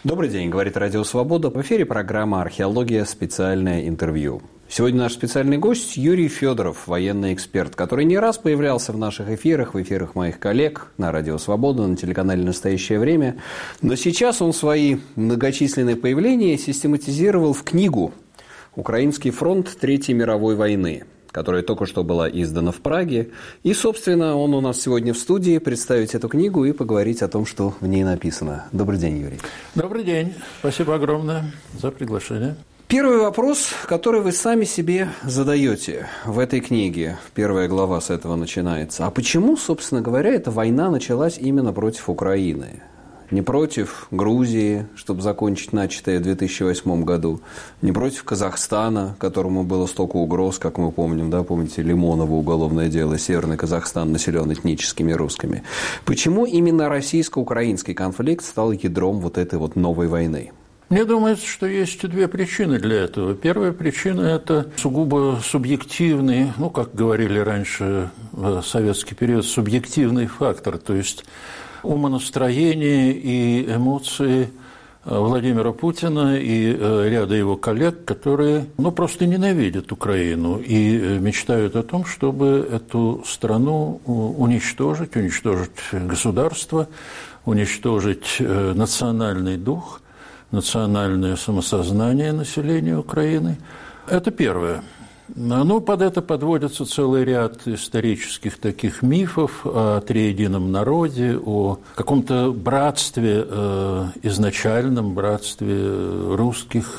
Добрый день, говорит Радио Свобода. В эфире программа «Археология. Специальное интервью». Сегодня наш специальный гость Юрий Федоров, военный эксперт, который не раз появлялся в наших эфирах, в эфирах моих коллег на Радио Свобода, на телеканале «Настоящее время». Но сейчас он свои многочисленные появления систематизировал в книгу «Украинский фронт Третьей мировой войны», которая только что была издана в Праге. И, собственно, он у нас сегодня в студии представить эту книгу и поговорить о том, что в ней написано. Добрый день, Юрий. Добрый день. Спасибо огромное за приглашение. Первый вопрос, который вы сами себе задаете в этой книге, первая глава с этого начинается. А почему, собственно говоря, эта война началась именно против Украины? Не против Грузии, чтобы закончить начатое в 2008 году, не против Казахстана, которому было столько угроз, как мы помним, да, помните, Лимоново уголовное дело, Северный Казахстан населен этническими русскими. Почему именно российско-украинский конфликт стал ядром вот этой вот новой войны? Мне думается, что есть две причины для этого. Первая причина – это сугубо субъективный, как говорили раньше в советский период, субъективный фактор, то есть умонастроение и эмоции Владимира Путина и ряда его коллег, которые просто ненавидят Украину и мечтают о том, чтобы эту страну уничтожить государство, уничтожить национальный дух, национальное самосознание населения Украины. Это первое. Под это подводится целый ряд исторических таких мифов о триедином народе, о каком-то братстве, изначальном братстве русских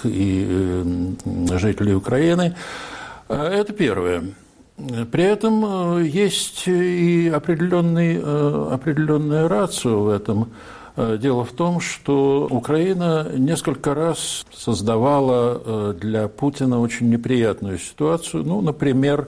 и жителей Украины. Это первое. При этом есть и определенная рацио в этом. Дело в том, что Украина несколько раз создавала для Путина очень неприятную ситуацию. Например,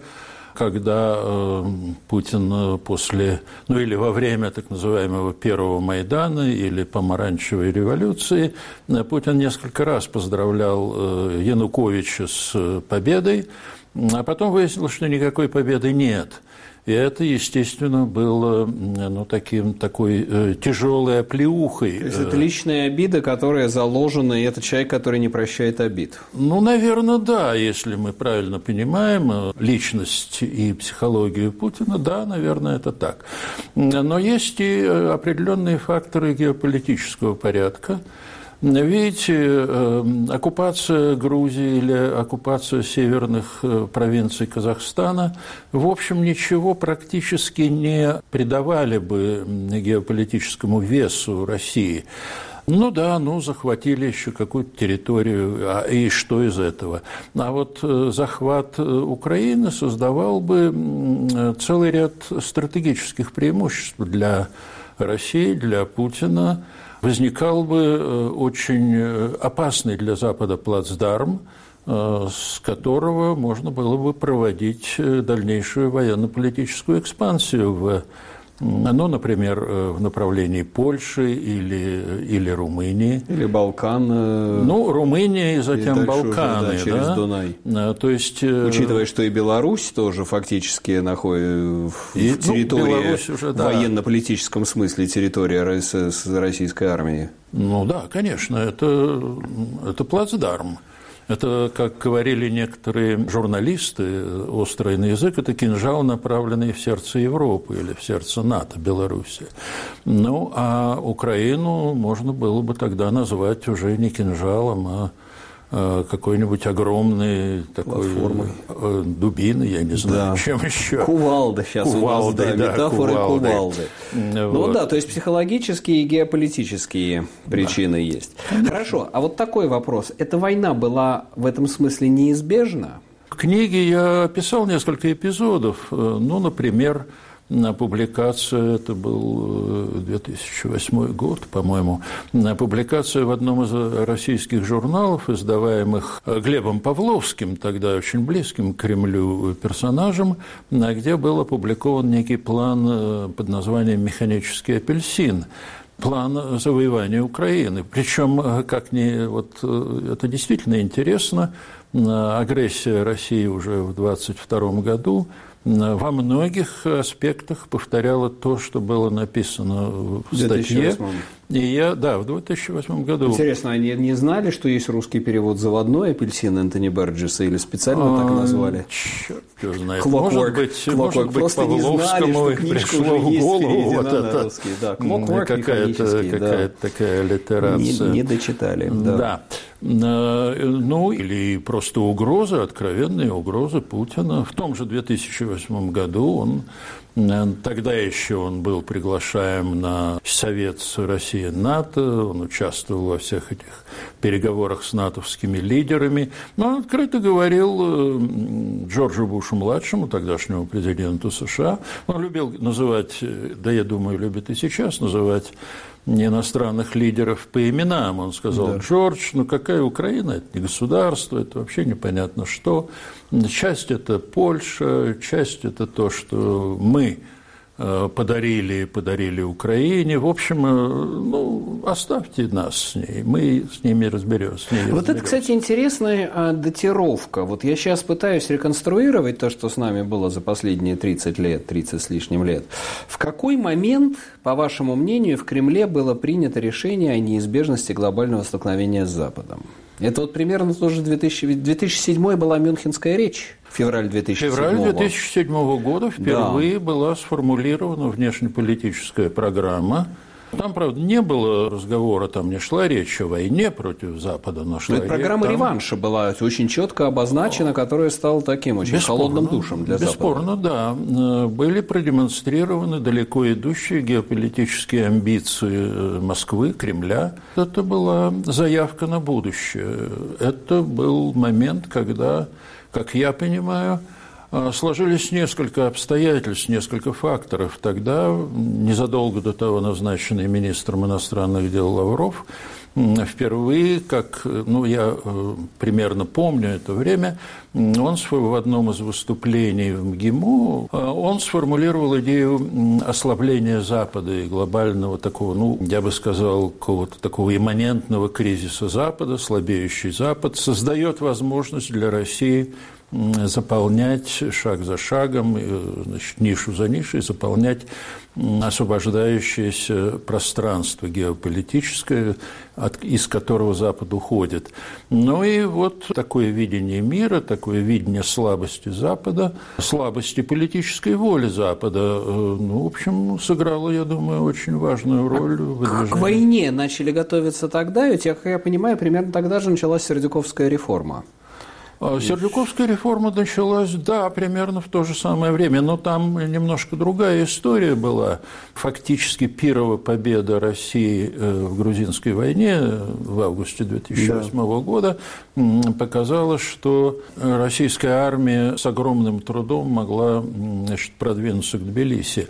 когда Путин после, или во время так называемого Первого Майдана или Помаранчевой революции, Путин несколько раз поздравлял Януковича с победой, а потом выяснилось, что никакой победы нет. И это, естественно, было такой тяжелой оплеухой. То есть это личная обида, которая заложена, и это человек, который не прощает обид. Наверное, да, если мы правильно понимаем личность и психологию Путина, да, наверное, это так. Но есть и определенные факторы геополитического порядка. Видите, оккупация Грузии или оккупация северных провинций Казахстана, в общем, ничего практически не придавали бы геополитическому весу России. Захватили еще какую-то территорию, и что из этого? А вот захват Украины создавал бы целый ряд стратегических преимуществ для России, для Путина. Возникал бы очень опасный для Запада плацдарм, с которого можно было бы проводить дальнейшую военно-политическую экспансию например, в направлении Польши или Румынии. Или Балкан. Румыния и затем Балканы. Уже, через Дунай. То есть, учитывая, что и Беларусь тоже фактически находится в территории, уже, в военно-политическом смысле, территория российской армии. Да, конечно, это плацдарм. Это, как говорили некоторые журналисты, острый на язык, это кинжал, направленный в сердце Европы или в сердце НАТО, Белоруссии. А Украину можно было бы тогда назвать уже не кинжалом, а какой-нибудь огромной такой дубиной, я не знаю, чем еще. Кувалда сейчас кувалды, у нас, метафоры кувалды. То есть психологические и геополитические причины есть. Хорошо, а вот такой вопрос. Эта война была в этом смысле неизбежна? В книге я описал несколько эпизодов. Например, публикация, это был 2008 год, по-моему, публикация в одном из российских журналов, издаваемых Глебом Павловским, тогда очень близким к Кремлю персонажем, где был опубликован некий план под названием «Механический апельсин». План завоевания Украины. Причем, это действительно интересно, агрессия России уже в 1922 году во многих аспектах повторяла то, что было написано в статье И я, да, в 2008 году... Интересно, они не знали, что есть русский перевод «заводной апельсин» Энтони Берджеса, или специально так назвали? Черт его знает. Clockwork. Может быть, Павловскому пришло в голову вот это. Да, Clockwork какая-то такая литерация. Не дочитали. Да. Ну, или просто угрозы, откровенные угрозы Путина. В том же 2008 году тогда еще он был приглашаем на Совет Россия-НАТО, он участвовал во всех этих переговорах с натовскими лидерами, но он открыто говорил Джорджу Бушу-младшему, тогдашнему президенту США, он любил называть, да я думаю, любит и сейчас называть иностранных лидеров по именам. Он сказал: да. Джордж, ну какая Украина? Это не государство, это вообще непонятно что. Часть – это Польша, часть – это то, что мы подарили Украине. В общем, ну, оставьте нас с ней, мы с ними разберемся. Вот это, кстати, интересная датировка. Вот я сейчас пытаюсь реконструировать то, что с нами было за последние 30 с лишним лет. В какой момент, по вашему мнению, в Кремле было принято решение о неизбежности глобального столкновения с Западом? Это вот примерно тоже 2007 была Мюнхенская речь. Февраль 2007 года впервые была сформулирована внешнеполитическая программа. Там, правда, не было разговора, там не шла речь о войне против Запада, но шла речь. Программа реванша была очень четко обозначена, которая стала таким очень холодным душем для Запада. Бесспорно, да. Были продемонстрированы далеко идущие геополитические амбиции Москвы, Кремля. Это была заявка на будущее. Это был момент, когда, как я понимаю, сложились несколько обстоятельств, несколько факторов. Тогда, незадолго до того, назначенный министром иностранных дел Лавров впервые, я примерно помню это время, он в одном из выступлений в МГИМО, он сформулировал идею ослабления Запада и глобального такого, я бы сказал, какого-то такого имманентного кризиса Запада, слабеющий Запад, создает возможность для России заполнять шаг за шагом, нишу за нишей, заполнять освобождающееся пространство геополитическое, из которого Запад уходит. Ну и вот такое видение мира, такое видение слабости Запада, слабости политической воли Запада, в общем, сыграло, я думаю, очень важную роль в выдвижении. К войне начали готовиться тогда, ведь, как я понимаю, примерно тогда же началась Сердюковская реформа. Сердюковская реформа началась, да, примерно в то же самое время, но там немножко другая история была. Фактически первая победа России в грузинской войне в августе 2008 года показала, что российская армия с огромным трудом могла, продвинуться к Тбилиси.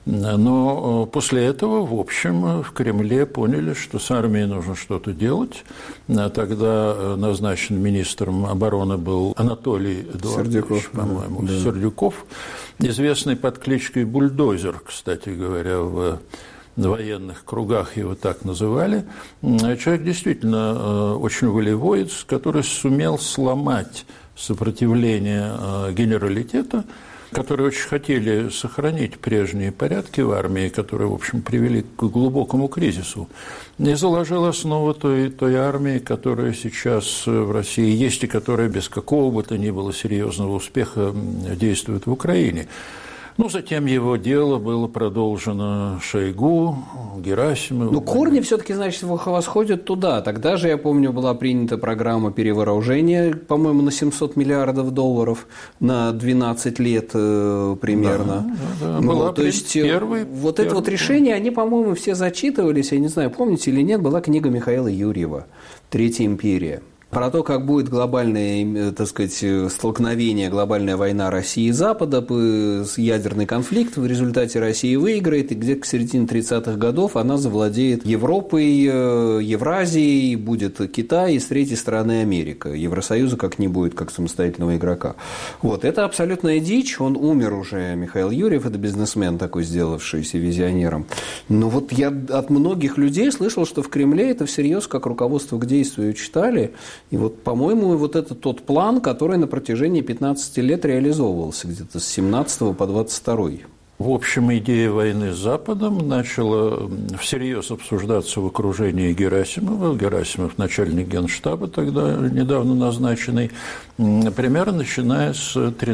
Но после этого, в общем, в Кремле поняли, что с армией нужно что-то делать. Тогда назначен министром обороны был Анатолий Эдуардович, по-моему, Сердюков, известный под кличкой Бульдозер, кстати говоря, в военных кругах его так называли. Человек действительно очень волевой, который сумел сломать сопротивление генералитета, которые очень хотели сохранить прежние порядки в армии, которые, в общем, привели к глубокому кризису, и заложил основу той армии, которая сейчас в России есть и которая без какого бы то ни было серьезного успеха действует в Украине. Затем его дело было продолжено Шойгу, Герасимовым. Корни все-таки, значит, восходят туда. Тогда же, я помню, была принята программа перевооружения, по-моему, на $700 миллиардов на 12 лет примерно. Да. То есть, это вот решение, они, по-моему, все зачитывались, я не знаю, помните или нет, была книга Михаила Юрьева «Третья империя». Про то, как будет глобальное, так сказать, столкновение, глобальная война России и Запада, ядерный конфликт, в результате Россия выиграет, и где-то к середине 30-х годов она завладеет Европой, Евразией, будет Китай, и с третьей стороны Америка. Евросоюза как не будет, как самостоятельного игрока. Это абсолютная дичь, он умер уже, Михаил Юрьев, это бизнесмен такой, сделавшийся визионером. Но я от многих людей слышал, что в Кремле это всерьез, как руководство к действию читали. И по-моему, это тот план, который на протяжении 15 лет реализовывался где-то с 17 по 22. В общем, идея войны с Западом начала всерьез обсуждаться в окружении Герасимова. Герасимов – начальник Генштаба, тогда недавно назначенный, примерно начиная с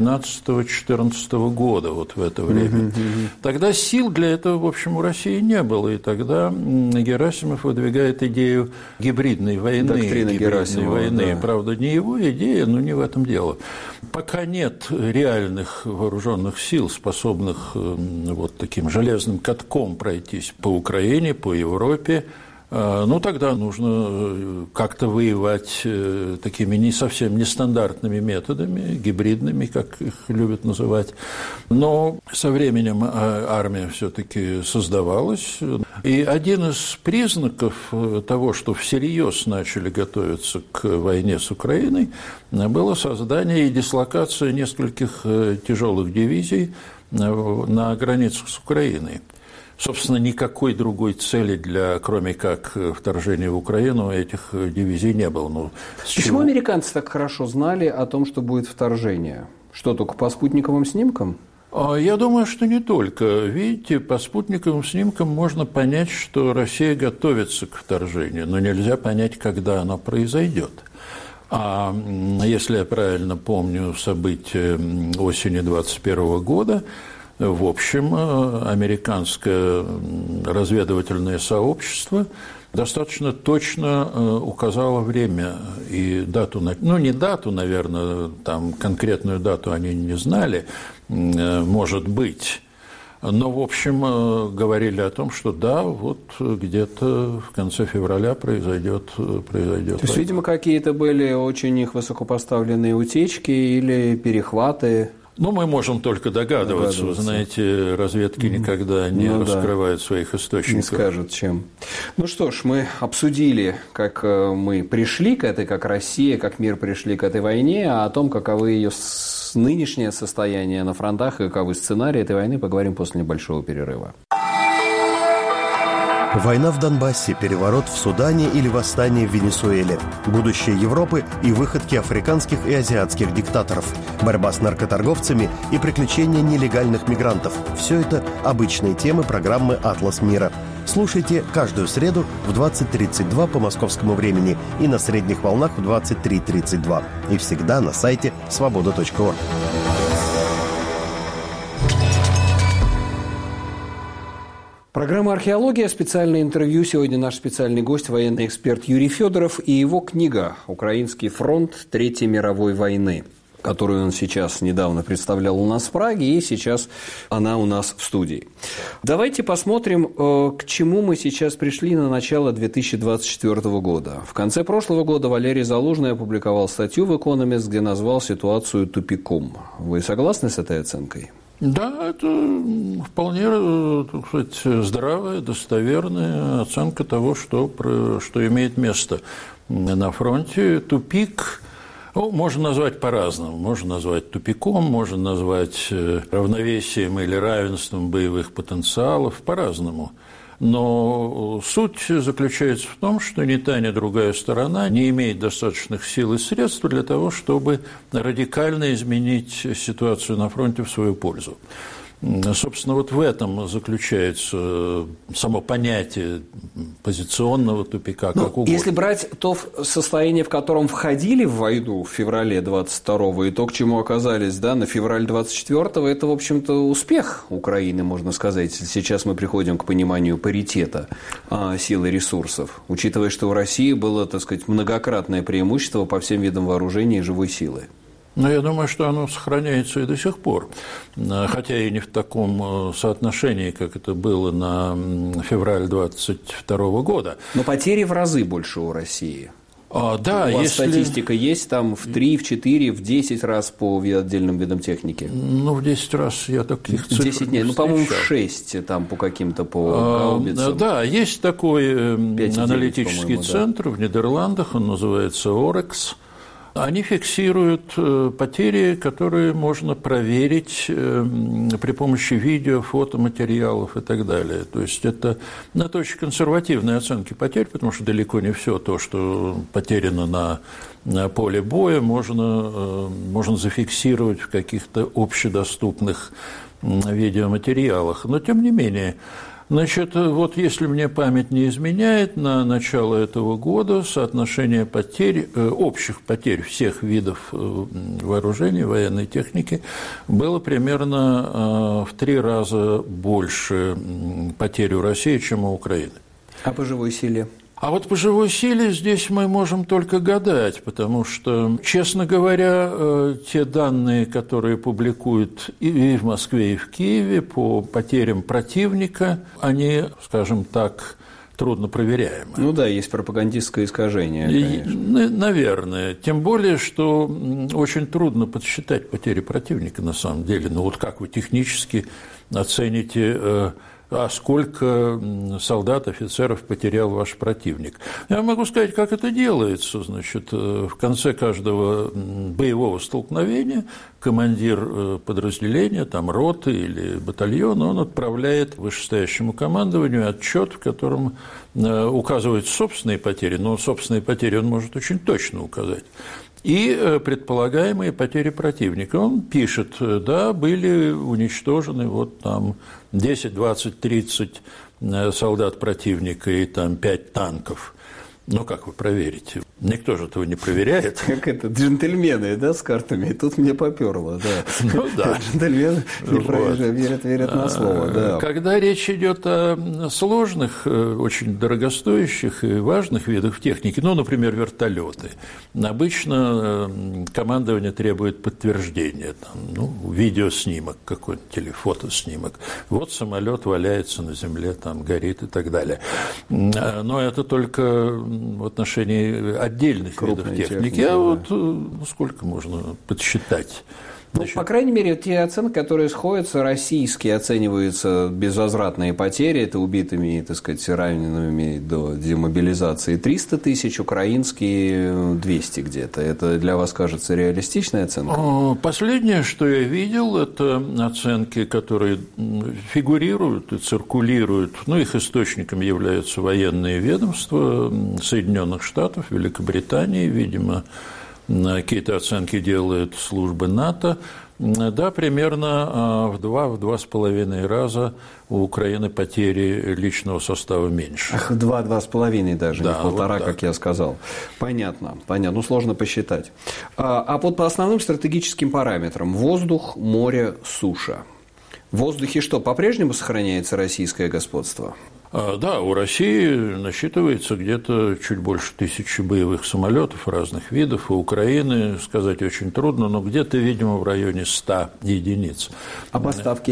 13-14 года, вот в это время. Тогда сил для этого, в общем, у России не было, и тогда Герасимов выдвигает идею гибридной войны. Доктрина Герасимова, да. Правда, не его идея, но не в этом дело. Пока нет реальных вооруженных сил, способных вот таким железным катком пройтись по Украине, по Европе, ну, тогда нужно как-то воевать такими не совсем нестандартными методами, гибридными, как их любят называть. Но со временем армия все-таки создавалась. И один из признаков того, что всерьез начали готовиться к войне с Украиной, было создание и дислокация нескольких тяжелых дивизий на границах с Украиной. Собственно, никакой другой цели кроме как вторжения в Украину, этих дивизий не было. Почему американцы так хорошо знали о том, что будет вторжение? Что, только по спутниковым снимкам? Я думаю, что не только. Видите, по спутниковым снимкам можно понять, что Россия готовится к вторжению, но нельзя понять, когда оно произойдет. А если я правильно помню события осени 2021 года, в общем, американское разведывательное сообщество достаточно точно указало время и дату, ну, не дату, наверное, там конкретную дату они не знали, может быть, но, в общем, говорили о том, что да, вот где-то в конце февраля произойдет. То есть, видимо, какие-то были очень их высокопоставленные утечки или перехваты. Ну, мы можем только догадываться. Вы знаете, разведки никогда не раскрывают своих источников. Не скажут, чем. Ну что ж, мы обсудили, как мы пришли к этой, как Россия, как мир пришли к этой войне, а о том, каковы ее нынешнее состояние на фронтах и каковы сценарии этой войны, поговорим после небольшого перерыва. Война в Донбассе, переворот в Судане или восстание в Венесуэле. Будущее Европы и выходки африканских и азиатских диктаторов. Борьба с наркоторговцами и приключения нелегальных мигрантов. Все это обычные темы программы «Атлас мира». Слушайте каждую среду в 20:32 по московскому времени и на средних волнах в 23:32. И всегда на сайте свобода.орг. Программа «Археология», специальное интервью. Сегодня наш специальный гость, военный эксперт Юрий Федоров и его книга «Украинский фронт Третьей мировой войны», которую он сейчас недавно представлял у нас в Праге, и сейчас она у нас в студии. Давайте посмотрим, к чему мы сейчас пришли на начало 2024 года. В конце прошлого года Валерий Залужный опубликовал статью в «Экономист», где назвал ситуацию тупиком. Вы согласны с этой оценкой? Да, это вполне, так сказать, здравая, достоверная оценка того, что имеет место на фронте. Тупик, можно назвать по-разному. Можно назвать тупиком, можно назвать равновесием или равенством боевых потенциалов, по-разному. Но суть заключается в том, что ни та, ни другая сторона не имеет достаточных сил и средств для того, чтобы радикально изменить ситуацию на фронте в свою пользу. Собственно, вот в этом заключается само понятие позиционного тупика, как угодно. Если брать то состояние, в котором входили в войну в феврале 22-го, и то, к чему оказались на февраль 24-го, это, в общем-то, успех Украины, можно сказать. Сейчас мы приходим к пониманию паритета сил и ресурсов, учитывая, что у России было, так сказать, многократное преимущество по всем видам вооружения и живой силы. Но я думаю, что оно сохраняется и до сих пор, хотя и не в таком соотношении, как это было на февраль 22 года. Но потери в разы больше у России. Да, у вас статистика есть там в 3, в 4, в 10 раз по отдельным видам техники? Ну, в 10 раз я таких цифр 10 нет, по-моему, в 6 там по каким-то по гаубицам. Да, есть такой аналитический центр в Нидерландах, он называется Орекс. Они фиксируют потери, которые можно проверить при помощи видео, фотоматериалов и так далее. То есть это очень консервативные оценки потерь, потому что далеко не все то, что потеряно на поле боя, можно зафиксировать в каких-то общедоступных видеоматериалах. Но тем не менее, значит, вот если мне память не изменяет, на начало этого года соотношение потерь, общих потерь всех видов вооружений, военной техники было примерно в 3 раза больше потерь у России, чем у Украины. А по живой силе? А вот по живой силе здесь мы можем только гадать, потому что, честно говоря, те данные, которые публикуют и в Москве, и в Киеве по потерям противника, они, скажем так, трудно проверяемы. Ну да, есть пропагандистское искажение, конечно. Наверное. Тем более, что очень трудно подсчитать потери противника на самом деле. Ну вот как вы технически оцените... А сколько солдат, офицеров потерял ваш противник? Я могу сказать, как это делается. Значит, в конце каждого боевого столкновения командир подразделения, там, роты или батальона, он отправляет вышестоящему командованию отчет, в котором указывает собственные потери, но собственные потери он может очень точно указать. И предполагаемые потери противника. Он пишет, да, были уничтожены вот там 10, 20, 30 солдат противника и там 5 танков. Ну, как вы проверите? Никто же этого не проверяет. Как это, джентльмены, да, с картами? И тут мне поперло, да. Ну, да. Джентльмены верят на слово, да. Когда речь идет о сложных, очень дорогостоящих и важных видах техники, ну, например, вертолеты, обычно командование требует подтверждения, там, ну, видеоснимок какой-нибудь или фотоснимок. Вот самолет валяется на земле, там, горит и так далее. Но это только в отношении отдельных видов техники. А вот сколько можно подсчитать? Ну, по крайней мере, те оценки, которые сходятся, российские оцениваются безвозвратные потери, это убитыми, так сказать, ранеными до демобилизации 300 тысяч, украинские 200 где-то. Это для вас кажется реалистичная оценка? Последнее, что я видел, это оценки, которые фигурируют и циркулируют. Ну, их источниками являются военные ведомства Соединенных Штатов, Великобритании, видимо, какие-то оценки делают службы НАТО. Да, примерно в 2-2,5 раза у Украины потери личного состава меньше. Ах, 2-2,5 даже, да, не 1,5, вот как я сказал. Понятно. Ну, сложно посчитать. А вот по основным стратегическим параметрам: воздух, море, суша. В воздухе что, по-прежнему сохраняется российское господство? Да, у России насчитывается где-то чуть больше 1000 боевых самолетов разных видов. У Украины сказать очень трудно, но где-то, видимо, в районе 100 единиц. А поставки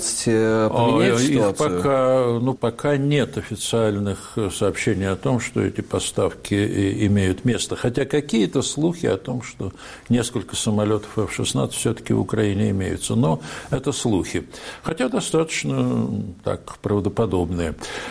F-16 поменяют ситуацию? Пока нет официальных сообщений о том, что эти поставки имеют место. Хотя какие-то слухи о том, что несколько самолетов F-16 все-таки в Украине имеются. Но это слухи. Хотя достаточно так правдоподобные.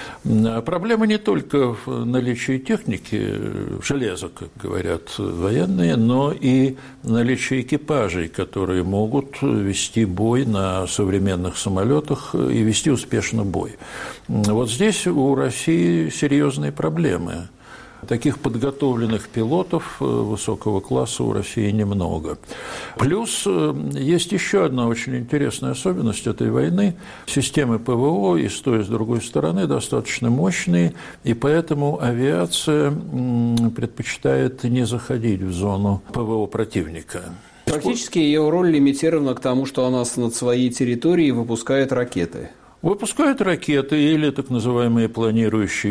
Проблема не только в наличии техники, железа, как говорят военные, но и наличие экипажей, которые могут вести бой на современных самолетах и вести успешно бой. Вот здесь у России серьезные проблемы. Таких подготовленных пилотов высокого класса у России немного. Плюс есть еще одна очень интересная особенность этой войны. Системы ПВО и с той, и с другой стороны достаточно мощные, и поэтому авиация предпочитает не заходить в зону ПВО противника. Практически ее роль лимитирована к тому, что она над своей территорией выпускает ракеты. Выпускают ракеты или так называемые планирующие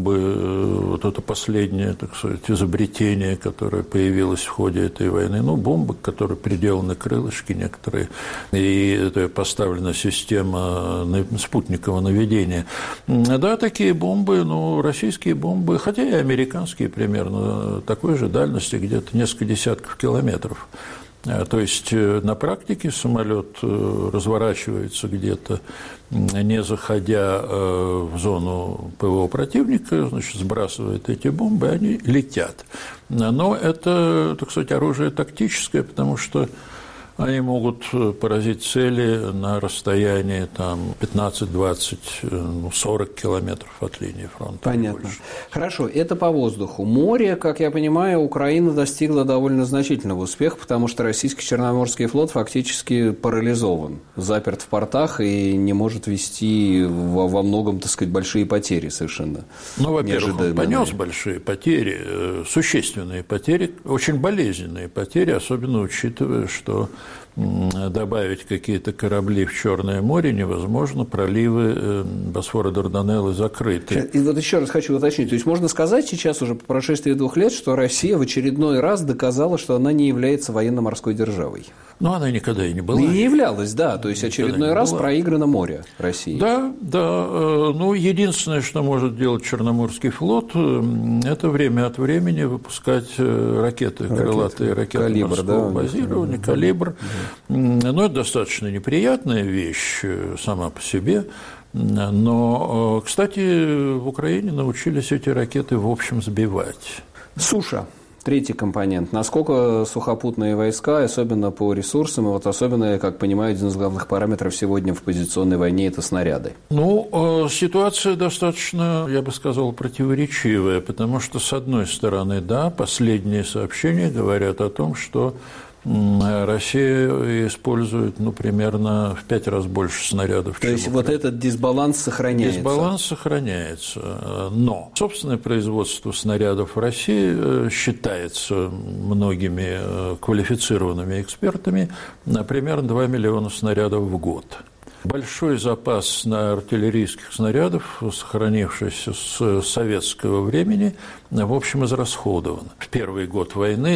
бомбы. Вот это последнее, так сказать, изобретение, которое появилось в ходе этой войны. Ну, бомбы, к которой приделаны крылышки некоторые, и это поставлена система спутникового наведения. Да, такие бомбы, российские бомбы, хотя и американские примерно такой же дальности, где-то несколько десятков километров. То есть на практике самолет разворачивается где-то, не заходя в зону ПВО противника, значит, сбрасывает эти бомбы, они летят. Но это, так сказать, оружие тактическое, потому что они могут поразить цели на расстоянии 15, 20, 40 километров от линии фронта. Понятно. Хорошо, это по воздуху. Море, как я понимаю, Украина достигла довольно значительного успеха, потому что российский Черноморский флот фактически парализован, заперт в портах и не может вести во многом, так сказать, большие потери совершенно. Во-первых, он понес большие потери, существенные потери, очень болезненные потери, особенно учитывая, что добавить какие-то корабли в Черное море невозможно, проливы Босфора и Дарданеллы закрыты. И вот еще раз хочу уточнить, то есть можно сказать сейчас уже по прошествии 2 лет, что Россия в очередной раз доказала, что она не является военно-морской державой? Но она никогда и не была. Не являлась, да, то есть очередной раз проиграно море России. Да. Ну, единственное, что может делать Черноморский флот, это время от времени выпускать ракеты, крылатые ракеты морского базирования, «Калибр». Но это достаточно неприятная вещь сама по себе. Но, кстати, в Украине научились эти ракеты, в общем, сбивать. Суша. Третий компонент. Насколько сухопутные войска, особенно по ресурсам, и вот особенно, как понимаю, один из главных параметров сегодня в позиционной войне – это снаряды? Ну, ситуация достаточно, я бы сказал, противоречивая, потому что, с одной стороны, да, последние сообщения говорят о том, что Россия использует, примерно в 5 раз больше снарядов, чем То есть, Украина. вот этот дисбаланс сохраняется? Дисбаланс сохраняется, но собственное производство снарядов в России считается многими квалифицированными экспертами на примерно 2 миллиона снарядов в год. Большой запас артиллерийских снарядов, сохранившийся с советского времени, в общем, израсходован. В первый год войны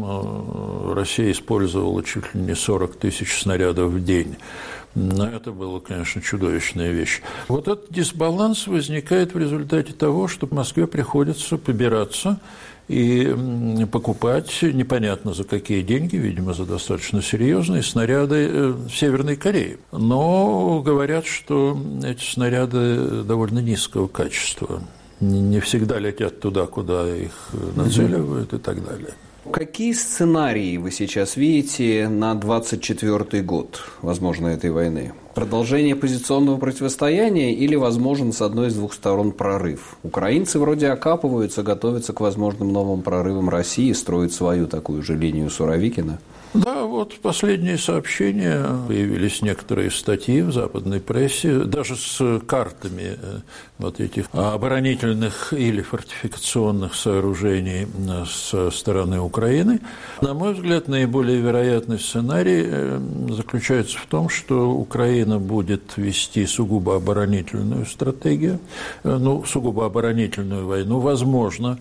там Россия использовала чуть ли не 40 тысяч снарядов в день. Но это было, конечно, чудовищная вещь. Вот этот дисбаланс возникает в результате того, что в Москве приходится побираться и покупать непонятно за какие деньги, видимо, за достаточно серьезные снаряды в Северной Корее. Но говорят, что эти снаряды довольно низкого качества, не всегда летят туда, куда их нацеливают и так далее. Какие сценарии вы сейчас видите на 2024 год, возможно, этой войны? Продолжение позиционного противостояния или возможен с одной из 2 сторон прорыв? Украинцы вроде окапываются, готовятся к возможным новым прорывам России, строят свою такую же линию Суровикина. Да, вот последние сообщения, появились некоторые статьи в западной прессе, даже с картами вот этих оборонительных или фортификационных сооружений со стороны Украины. На мой взгляд, наиболее вероятный сценарий заключается в том, что Украина будет вести сугубо оборонительную стратегию, сугубо оборонительную войну, возможно,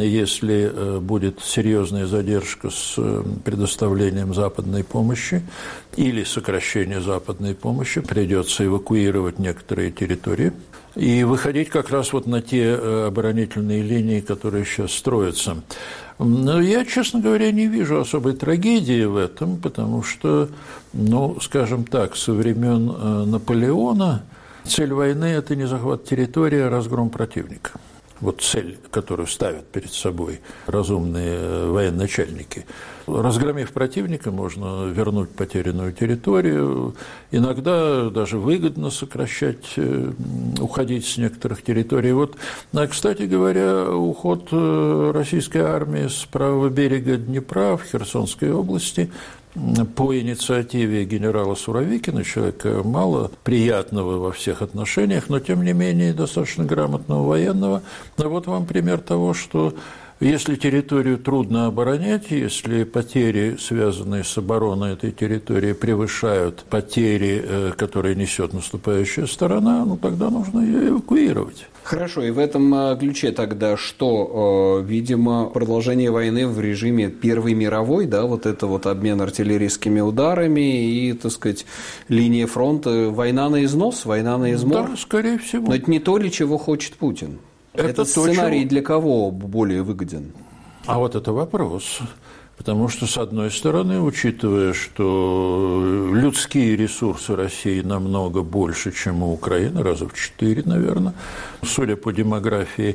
если будет серьезная задержка с предоставлением западной помощи или сокращение западной помощи, придется эвакуировать некоторые территории и выходить как раз вот на те оборонительные линии, которые сейчас строятся. Но я, честно говоря, не вижу особой трагедии в этом, потому что, скажем так, со времен Наполеона цель войны – это не захват территории, а разгром противника. Вот цель, которую ставят перед собой разумные военачальники. Разгромив противника, можно вернуть потерянную территорию. Иногда даже выгодно сокращать, уходить с некоторых территорий. Кстати говоря, уход российской армии с правого берега Днепра в Херсонской области по инициативе генерала Суровикина, человека мало приятного во всех отношениях, но, тем не менее, достаточно грамотного военного. Вот вам пример того, что если территорию трудно оборонять, если потери, связанные с обороной этой территории, превышают потери, которые несет наступающая сторона, тогда нужно ее эвакуировать. Хорошо, и в этом ключе тогда что? Видимо, продолжение войны в режиме Первой мировой, да, вот это вот обмен артиллерийскими ударами и, так сказать, линия фронта, война на износ, война на измор? Да, скорее всего. Но это не то ли, чего хочет Путин? Этот сценарий для кого более выгоден? А вот это вопрос. Потому что, с одной стороны, учитывая, что людские ресурсы России намного больше, чем у Украины, раза в 4, наверное, судя по демографии,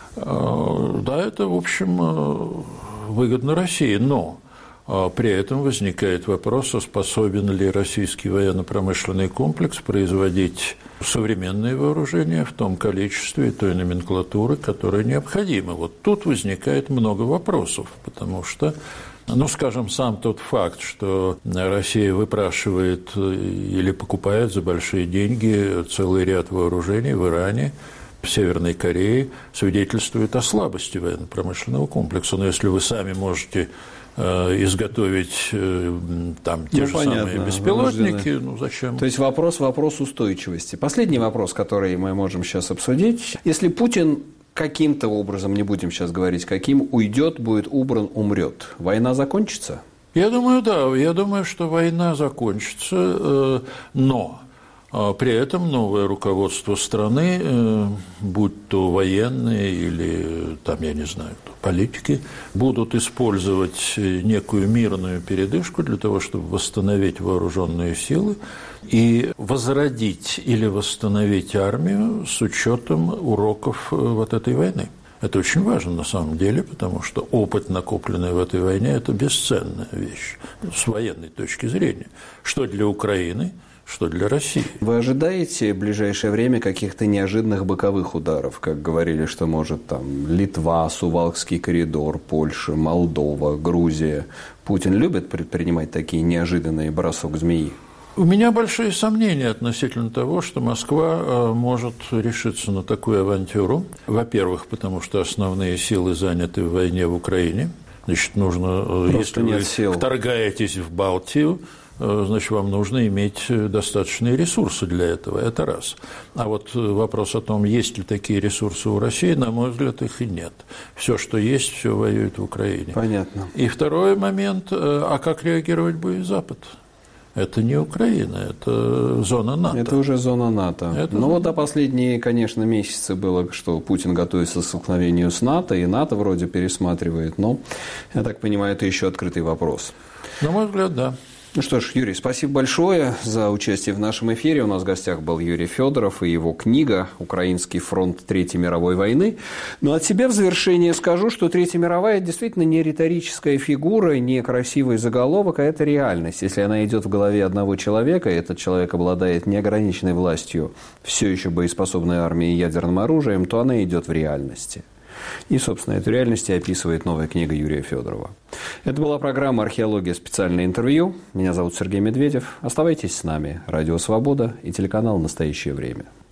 да, это, в общем, выгодно России. Но при этом возникает вопрос, способен ли российский военно-промышленный комплекс производить современные вооружения в том количестве и той номенклатуры, которая необходима. Вот тут возникает много вопросов, потому что, скажем, сам тот факт, что Россия выпрашивает или покупает за большие деньги целый ряд вооружений в Иране, в Северной Корее, свидетельствует о слабости военно-промышленного комплекса. Но если вы сами можете изготовить там те же самые беспилотники, зачем? То есть вопрос устойчивости. Последний вопрос, который мы можем сейчас обсудить. Если Путин каким-то образом, не будем сейчас говорить каким, уйдет, будет убран, умрет, война закончится? Я думаю, да. Я думаю, что война закончится, но при этом новое руководство страны, будь то военные или, там, я не знаю, политики, будут использовать некую мирную передышку для того, чтобы восстановить вооруженные силы и возродить или восстановить армию с учетом уроков вот этой войны. Это очень важно на самом деле, потому что опыт, накопленный в этой войне, это бесценная вещь с военной точки зрения. Что для Украины, что для России. Вы ожидаете в ближайшее время каких-то неожиданных боковых ударов, как говорили, что может там Литва, Сувалкский коридор, Польша, Молдова, Грузия? Путин любит предпринимать такие неожиданные бросок змеи? У меня большие сомнения относительно того, что Москва может решиться на такую авантюру. Во-первых, потому что основные силы заняты в войне в Украине. Значит, нужно, просто если вы вторгаетесь в Балтию, значит, вам нужно иметь достаточные ресурсы для этого. Это раз. А вот вопрос о том, есть ли такие ресурсы у России, на мой взгляд, их и нет. Все, что есть, все воюет в Украине. Понятно. И второй момент, а как реагировать будет Запад? Это не Украина, это зона НАТО. Это уже зона НАТО. Вот последние, конечно, месяцы было, что Путин готовится к столкновению с НАТО, и НАТО вроде пересматривает. Но, я так понимаю, это еще открытый вопрос. На мой взгляд, да. Ну что ж, Юрий, спасибо большое за участие в нашем эфире. У нас в гостях был Юрий Федоров и его книга «Украинский фронт Третьей мировой войны». Но от себя в завершение скажу, что Третья мировая действительно не риторическая фигура, не красивый заголовок, а это реальность. Если она идет в голове одного человека, и этот человек обладает неограниченной властью, все еще боеспособной армией и ядерным оружием, то она идет в реальности. И, собственно, эту реальность описывает новая книга Юрия Федорова. Это была программа «Археология. Специальное интервью». Меня зовут Сергей Медведев. Оставайтесь с нами. Радио «Свобода» и телеканал «Настоящее время».